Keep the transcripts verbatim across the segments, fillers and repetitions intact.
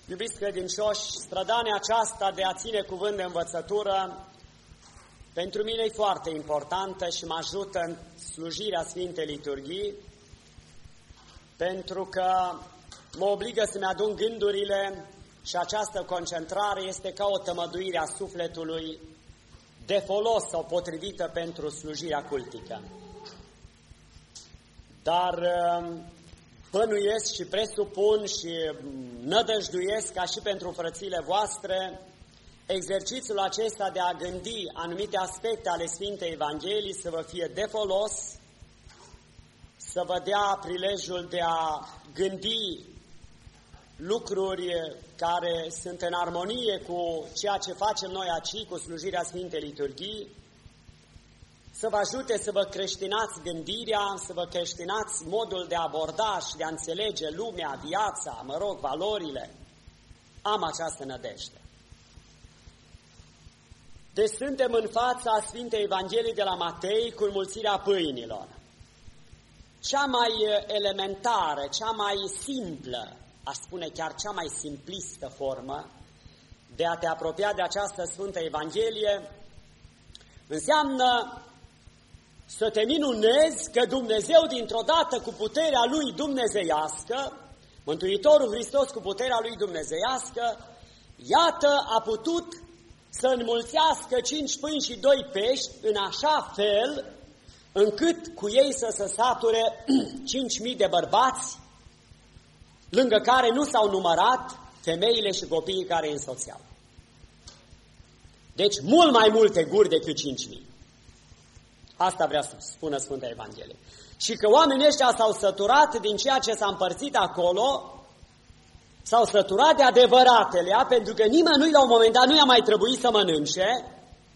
Iubiți credincioși, strădania aceasta de a ține cuvânt de învățătură pentru mine e foarte importantă și mă ajută în slujirea Sfintei Liturghii, pentru că mă obligă să-mi adun gândurile și această concentrare este ca o tămăduire a sufletului de folos sau potrivită pentru slujirea cultică. Dar bănuiesc și presupun și nădăjduiesc ca și pentru frățile voastre exercițiul acesta de a gândi anumite aspecte ale Sfintei Evangheliei să vă fie de folos, să vă dea prilejul de a gândi lucruri care sunt în armonie cu ceea ce facem noi aici, cu slujirea Sfintei Liturghii, să vă ajute să vă creștinați gândirea, să vă creștinați modul de a aborda și de a înțelege lumea, viața, mă rog, valorile. Am această nădejde. Deci suntem în fața Sfintei Evangheliei de la Matei cu înmulțirea pâinilor. Cea mai elementară, cea mai simplă, aș spune chiar cea mai simplistă formă de a te apropia de această Sfântă Evanghelie înseamnă să te minunezi că Dumnezeu dintr-o dată cu puterea Lui dumnezeiască, Mântuitorul Hristos cu puterea Lui dumnezeiască, iată a putut să înmulțească cinci pâini și doi pești în așa fel încât cu ei să se sature cinci mii de bărbați, lângă care nu s-au numărat femeile și copiii care îi însoțeau. Deci mult mai multe guri decât cinci mii. Asta vrea să spună Sfânta Evanghelie. Și că oamenii ăștia s-au săturat din ceea ce s-a împărțit acolo, s-au săturat de adevăratele, pentru că nimănui la un moment dat nu i-a mai trebuit să mănânce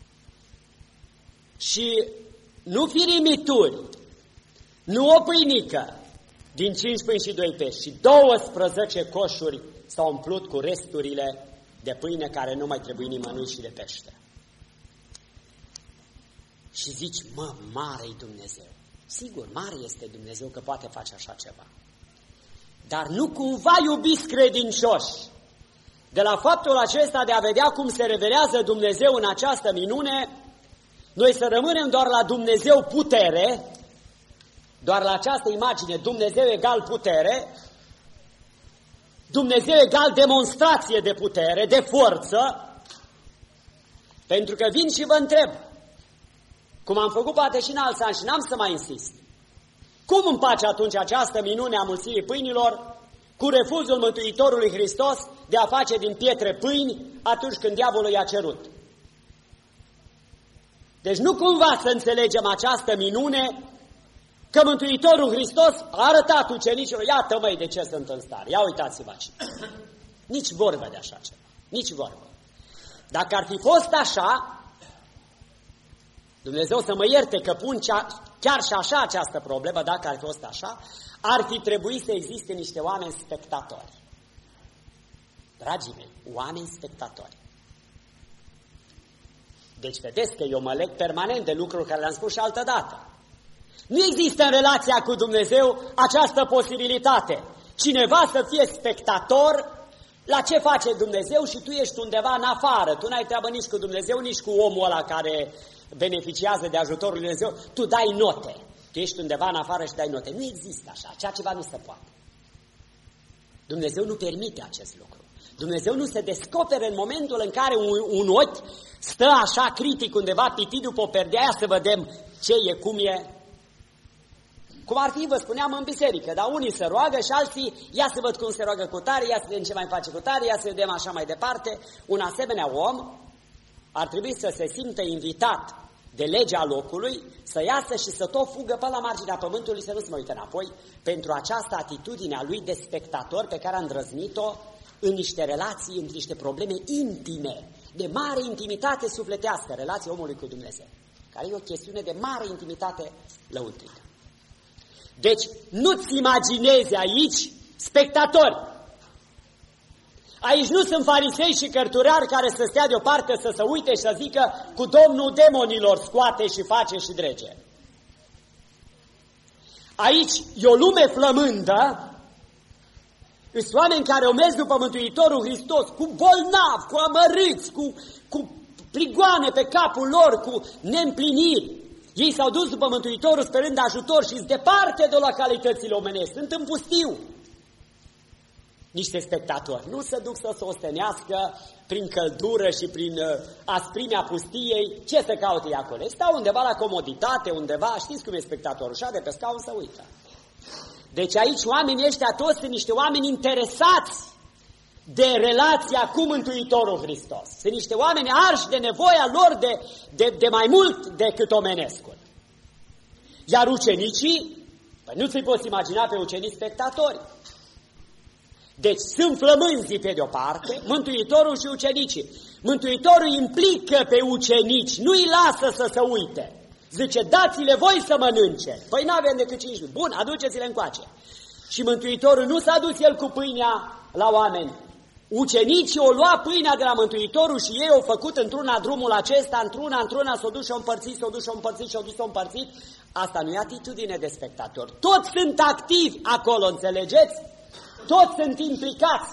și nu firimituri, nu o pâinică din cinci pâini și doi pești, și douăsprezece coșuri s-au umplut cu resturile de pâine care nu mai trebuie nimănui și de pește. Și zici, mă, mare-i Dumnezeu. Sigur, mare este Dumnezeu că poate face așa ceva. Dar nu cumva, iubiți credincioși, de la faptul acesta de a vedea cum se revelează Dumnezeu în această minune, noi să rămânem doar la Dumnezeu putere, doar la această imagine, Dumnezeu egal putere, Dumnezeu egal demonstrație de putere, de forță, pentru că vin și vă întreb, cum am făcut poate și în alți ani și n-am să mai insist, cum împace atunci această minune a mulțirii pâinilor cu refuzul Mântuitorului Hristos de a face din pietre pâini atunci când diavolul i-a cerut? Deci nu cumva să înțelegem această minune că Mântuitorul Hristos a arătat ucenicilor, iată măi de ce sunt în stare, ia uitați-vă aici. Nici vorbă de așa ceva, nici vorbă. Dacă ar fi fost așa, Dumnezeu să mă ierte că pun cea, chiar și așa această problemă, dacă ar fi fost așa, ar fi trebuit să existe niște oameni spectatori. Dragii mei, oameni spectatori. Deci vedeți că eu mă leg permanent de lucruri care le-am spus și altă dată. Nu există în relația cu Dumnezeu această posibilitate. Cineva să fie spectator la ce face Dumnezeu și tu ești undeva în afară. Tu n-ai treabă nici cu Dumnezeu, nici cu omul ăla care beneficiază de ajutorul lui Dumnezeu. Tu dai note. Tu ești undeva în afară și dai note. Nu există așa. Ceea ceva nu se poate. Dumnezeu nu permite acest lucru. Dumnezeu nu se descoperă în momentul în care un, un ochi stă așa critic undeva pitit după o perdea aia să vedem ce e, cum e. Cum ar fi, vă spuneam, în biserică, dar unii se roagă și alții, ia să văd cum se roagă cu tare, ia să vedem ce mai face cu tare, ia să vedem așa mai departe. Un asemenea om ar trebui să se simtă invitat de legea locului, să iasă și să tot fugă pe la marginea pământului, să nu se mai uite înapoi, pentru această atitudine a lui de spectator pe care a îndrăznit-o în niște relații, în niște probleme intime, de mare intimitate sufletească, relația omului cu Dumnezeu, care e o chestiune de mare intimitate lăuntrică. Deci nu-ți imaginezi aici spectatori. Aici nu sunt farisei și cărturari care să stea deoparte, să se uite și să zică cu Domnul demonilor scoate și face și drege. Aici e o lume flămândă Sunt oameni care au mers după Mântuitorul Hristos cu bolnavi, cu amărâți, cu, cu prigoane pe capul lor, cu neîmpliniri. Ei s-au dus după Mântuitorul sperând ajutor și sunt departe de localitățile omenești, sunt în pustiu. Niște spectatori nu se duc să se ostenească prin căldură și prin uh, asprimea pustiei. Ce să caute acolo? Stau undeva la comoditate, undeva, știți cum e spectatorul, așa de pe scaun să uită. Deci aici oamenii ăștia toți sunt niște oameni interesați de relația cu Mântuitorul Hristos. Sunt niște oameni arși de nevoia lor de, de, de mai mult decât omenescul. Iar ucenicii, păi nu ți-i poți imagina pe ucenici spectatori. Deci sunt flămânzii pe de-o parte, Mântuitorul și ucenicii. Mântuitorul implică pe ucenici, nu îi lasă să se uite. Zice, dați-le voi să mănânce. Păi n-avem decât cinci minute. Bun, aduceți-le încoace. Și Mântuitorul nu s-a dus el cu pâinea la oameni. Ucenicii au luat pâinea de la Mântuitorul și ei au făcut într-una drumul acesta, într-una, într-una, s-au dus și au împărțit, s-au dus și au împărțit și au dus și au împărțit. Asta nu e atitudine de spectator. Toți sunt activi acolo, înțelegeți? Toți sunt implicați.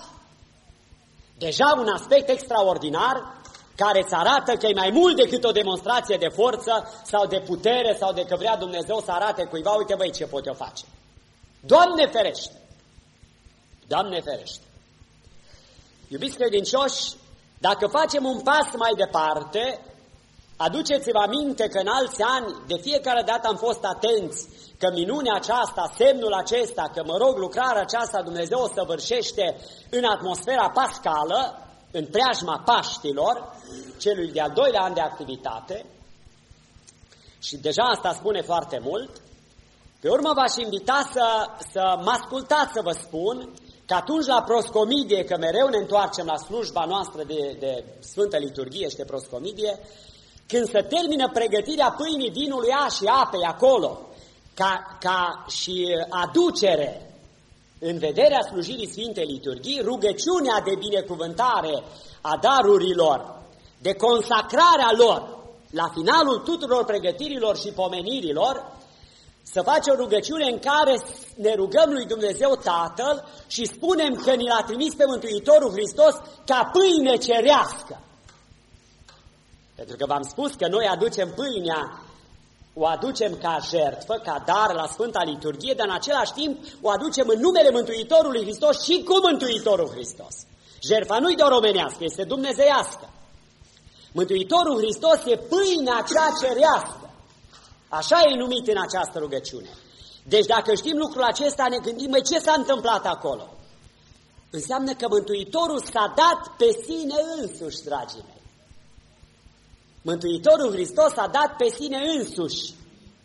Deja un aspect extraordinar care îți arată că e mai mult decât o demonstrație de forță sau de putere sau de că vrea Dumnezeu să arate cuiva, uite băi ce pot eu face. Doamne ferește! Doamne ferește! Iubiți credincioși, dacă facem un pas mai departe, aduceți-vă aminte că în alți ani, de fiecare dată am fost atenți că minunea aceasta, semnul acesta, că mă rog, lucrarea aceasta Dumnezeu o săvârșește în atmosfera pascală, în preajma Paștilor, celui de-al doilea an de activitate, și deja asta spune foarte mult. Pe urmă v-aș invita să, să mă ascultați să vă spun că atunci la proscomidie, că mereu ne întoarcem la slujba noastră de, de Sfântă Liturghie și de proscomidie, când se termină pregătirea pâinii, vinului a și apei acolo, ca, ca și aducere în vederea slujirii Sfintei Liturghii, rugăciunea de binecuvântare a darurilor, de consacrarea lor, la finalul tuturor pregătirilor și pomenirilor, să face o rugăciune în care ne rugăm lui Dumnezeu Tatăl și spunem că ni l-a trimis pe Mântuitorul Hristos ca pâine cerească. Pentru că v-am spus că noi aducem pâinea, o aducem ca jertfă, ca dar la Sfânta Liturghie, dar în același timp o aducem în numele Mântuitorului Hristos și cu Mântuitorul Hristos. Jertfa nu-i doar omenească, este dumnezeiască. Mântuitorul Hristos e pâinea cea cerească. Așa e numit în această rugăciune. Deci dacă știm lucrul acesta, ne gândim, măi, ce s-a întâmplat acolo? Înseamnă că Mântuitorul s-a dat pe sine însuși, dragii mei. Mântuitorul Hristos s-a dat pe sine însuși.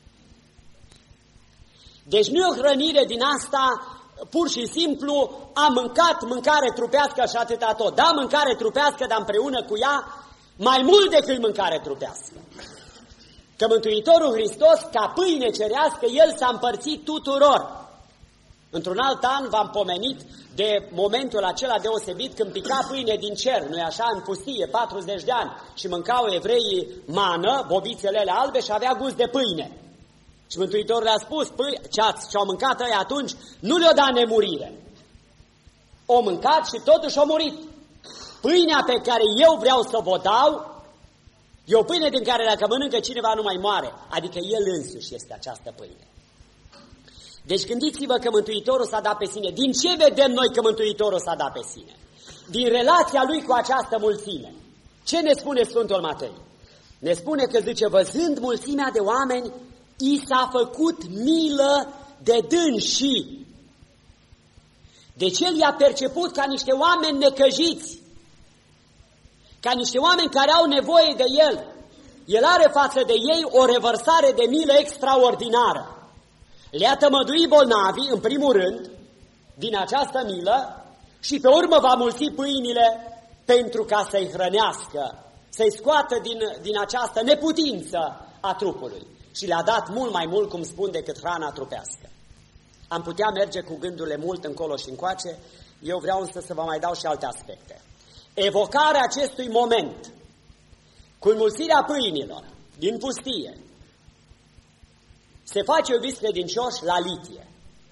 Deci nu e o hrănire din asta, pur și simplu, am mâncat mâncare trupească și atâta tot. Da, mâncare trupească, dar împreună cu ea, mai mult decât mâncare trupească. Că Mântuitorul Hristos, ca pâine cerească, El s-a împărțit tuturor. Într-un alt an v-am pomenit de momentul acela deosebit când pica pâine din cer, nu-i așa, în pustie, patruzeci de ani, și mâncau evreii mană, bobițele albe, și avea gust de pâine. Și Mântuitorul le-a spus, pâine, ce-au mâncat ăia atunci, nu le-o da nemurire. O mâncat și totuși au murit. Pâinea pe care eu vreau să vă dau, e o pâine din care dacă mănâncă cineva nu mai moare, adică El însuși este această pâine. Deci gândiți-vă că Mântuitorul s-a dat pe sine. Din ce vedem noi că Mântuitorul s-a dat pe sine? Din relația Lui cu această mulțime. Ce ne spune Sfântul Matei? Ne spune că, zice, văzând mulțimea de oameni, i s-a făcut milă de dânsii. Deci El i-a perceput ca niște oameni necăjiți, ca niște oameni care au nevoie de El. El are față de ei o revărsare de milă extraordinară. Le-a tămăduit bolnavii, în primul rând, din această milă și pe urmă va mulți pâinile pentru ca să-i hrănească, să-i scoată din, din această neputință a trupului. Și le-a dat mult mai mult, cum spun, decât hrana trupească. Am putea merge cu gândurile mult încolo și încoace, eu vreau însă să vă mai dau și alte aspecte. Evocarea acestui moment, cu înmulțirea pâinilor din pustie, se face, iubiți credincioși, la Litie.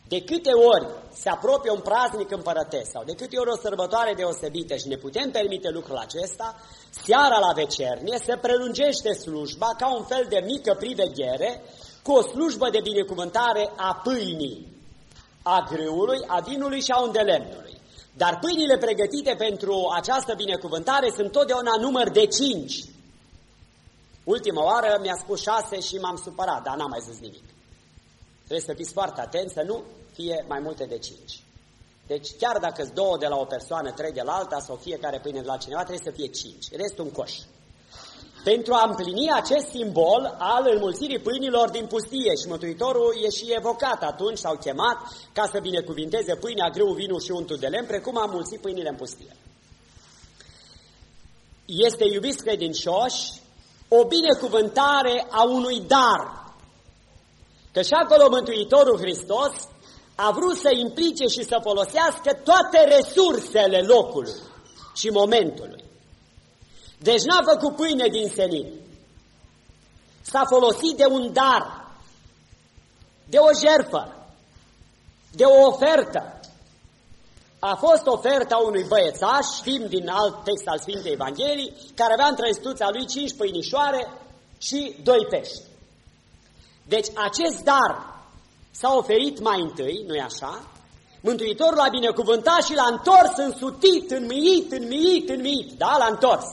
De câte ori se apropie un praznic împărătesc sau de câte ori o sărbătoare deosebită și ne putem permite lucrul acesta, seara la vecernie se prelungește slujba ca un fel de mică priveghere cu o slujbă de binecuvântare a pâinii, a grâului, a vinului și a undelemnului. Dar pâinile pregătite pentru această binecuvântare sunt totdeauna număr de cinci. Ultima oară mi-a spus șase și m-am supărat, dar n-am mai zis nimic. Trebuie să fiți foarte atenți să nu fie mai multe de cinci. Deci chiar dacă sunt două de la o persoană, trei de la alta sau fiecare pâine de la cineva, trebuie să fie cinci. Restul un coș. Pentru a împlini acest simbol al înmulțirii pâinilor din pustie și Mântuitorul e și evocat atunci, s-au chemat ca să binecuvinteze pâinea, grâul, vinul și untul de lemn, precum a înmulțit pâinile în pustie. Este, iubiți credincioși, o binecuvântare a unui dar. Că și acolo Mântuitorul Hristos a vrut să implice și să folosească toate resursele locului și momentului. Deci n-a făcut pâine din senin. S-a folosit de un dar, de o jertfă, de o ofertă. A fost oferta unui băiețaș, știm din alt text al Sfintei Evangheliei, care avea în trăistuța lui cinci pâinișoare și doi pești. Deci acest dar s-a oferit mai întâi, nu-i așa? Mântuitorul l-a binecuvântat și l-a întors însutit, înmiit, înmiit, înmiit, da? L-a întors.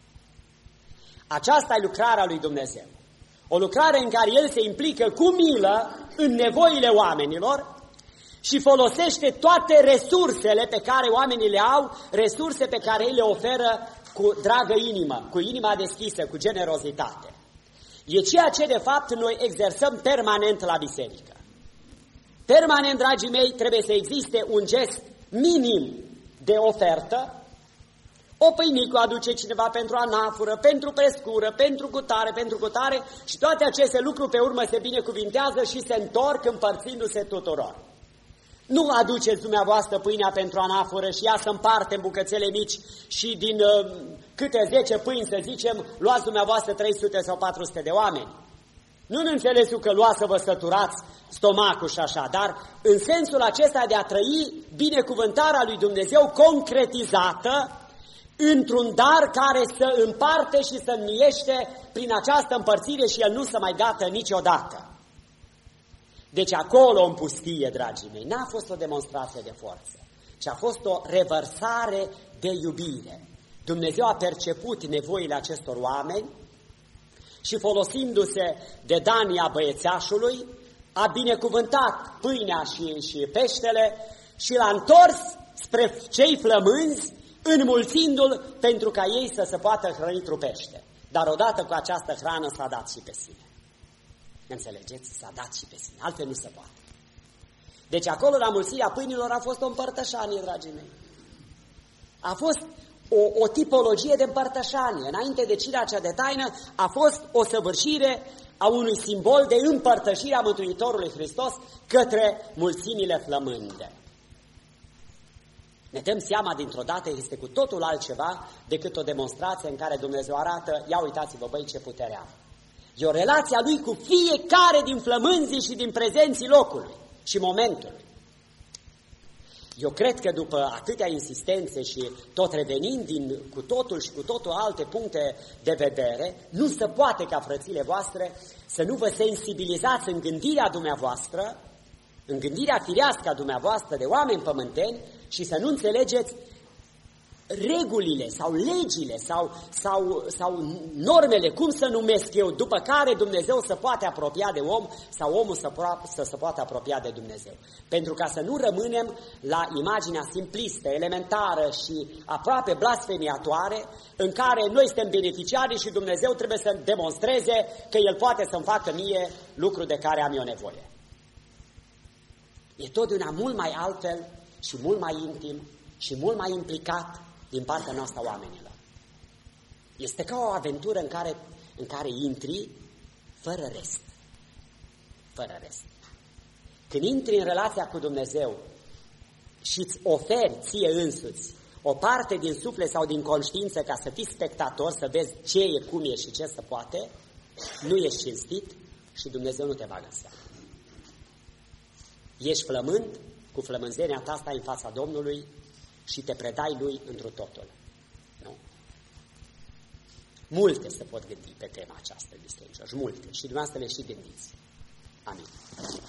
Aceasta e lucrarea lui Dumnezeu. O lucrare în care El se implică cu milă în nevoile oamenilor și folosește toate resursele pe care oamenii le au, resurse pe care ei le oferă cu dragă inimă, cu inima deschisă, cu generozitate. E ceea ce, de fapt, noi exersăm permanent la biserică. Permanent, dragii mei, trebuie să existe un gest minim de ofertă. O pâinică o aduce cineva pentru anafură, pentru prescură, pentru cutare, pentru cutare și toate aceste lucruri pe urmă se binecuvintează și se întorc împărțindu-se tuturor. Nu aduceți dumneavoastră pâinea pentru anafură și ea să împarte în bucățele mici și din uh, câte zece pâini, să zicem, luați dumneavoastră trei sute sau patru sute de oameni. Nu în înțelesul că luați să vă săturați stomacul și așa, dar în sensul acesta de a trăi binecuvântarea lui Dumnezeu concretizată într-un dar care să împarte și să înmiește prin această împărțire și el nu să mai gată niciodată. Deci acolo în pustie, dragii mei, n-a fost o demonstrație de forță, ci a fost o revărsare de iubire. Dumnezeu a perceput nevoile acestor oameni și folosindu-se de dania băiețașului, a binecuvântat pâinea și, și peștele și l-a întors spre cei flămânzi, înmulțindu-l pentru ca ei să se poată hrăni trupește. Dar odată cu această hrană s-a dat și pe sine. Înțelegeți? S-a dat și pe sine. Altfel nu se poate. Deci acolo la mulțirea pâinilor a fost o împărtășanie, dragii mei. A fost o, o tipologie de împărtășanie. Înainte de cirea cea de taină a fost o săvârșire a unui simbol de împărtășire a Mântuitorului Hristos către mulțimile flămânde. Ne dăm seama dintr-o dată, este cu totul altceva decât o demonstrație în care Dumnezeu arată, ia uitați-vă băi ce putere am. E o relație a Lui cu fiecare din flămânzii și din prezenții locului și momentului. Eu cred că după atâtea insistențe și tot revenind din, cu totul și cu totul alte puncte de vedere, nu se poate ca frățile voastre să nu vă sensibilizați în gândirea dumneavoastră, în gândirea firească a dumneavoastră de oameni pământeni și să nu înțelegeți regulile sau legile sau, sau, sau normele, cum să numesc eu, după care Dumnezeu se poate apropia de om sau omul să, să se poate apropia de Dumnezeu. Pentru ca să nu rămânem la imaginea simplistă, elementară și aproape blasfemiatoare, în care noi suntem beneficiari și Dumnezeu trebuie să demonstreze că El poate să-mi facă mie lucruri de care am eu nevoie. E totdeauna mult mai altfel și mult mai intim și mult mai implicat din partea noastră oamenilor. Este ca o aventură în care, în care intri fără rest. Fără rest. Când intri în relația cu Dumnezeu și îți oferi ție însuți o parte din suflet sau din conștiință ca să fii spectator, să vezi ce e, cum e și ce se poate, nu ești cinstit și Dumnezeu nu te bagă în seamă. Ești flămând, cu flămânzenia ta stai în fața Domnului și te predai Lui întru totul. Nu? Multe se pot gândi pe tema aceasta, iubiți credincioși, multe. Și dumneavoastră le și gândiți. Amin.